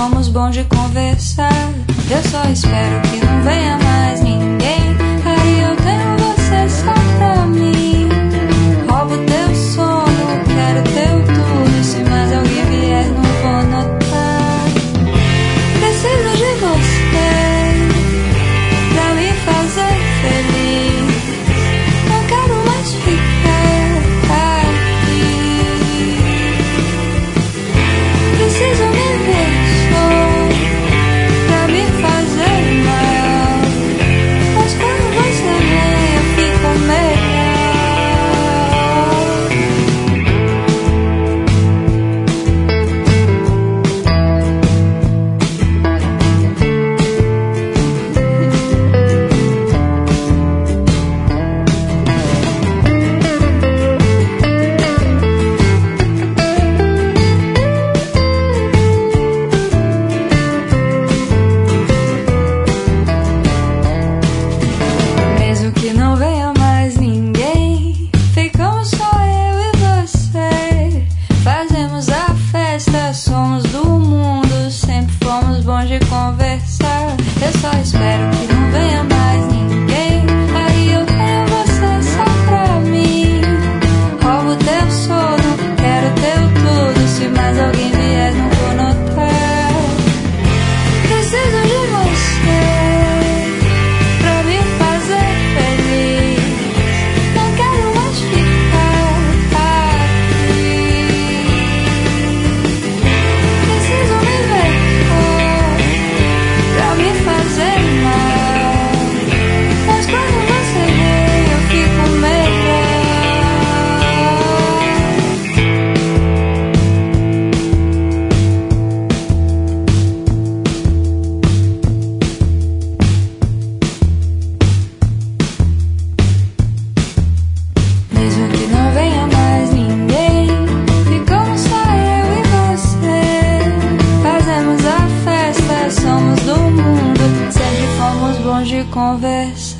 fomos bons de conversar. Eu só espero que não venha mais ninguém. Aí eu tenho você só pra mim. Roubo teu sono, quero teu tudo. E se mais alguém vier, não vou notar. Preciso de você pra me fazer feliz. Não quero mais ficar aqui. Preciso me ver só pra me fazer mal. Mas quando você vem eu fico melhor. Mesmo que não venha mais ninguém, ficamos só eu e você. Fazemos a festa, somos do mundo, sempre fomos bons de conversar. Eu só espero que não venha mais ninguém. Aí eu tenho você só pra mim. Roubo teu sono, quero teu tudo. Se mais alguém vier, não vou notar. Preciso de você pra me fazer feliz. Não quero mais ficar aqui. Preciso me ver pra me fazer mal. Mas quando você vem eu fico melhor. Mesmo que não venha mais ninguém, ficamos só eu e você. Fazemos a festa, somos do mundo, sempre fomos bons de conversar.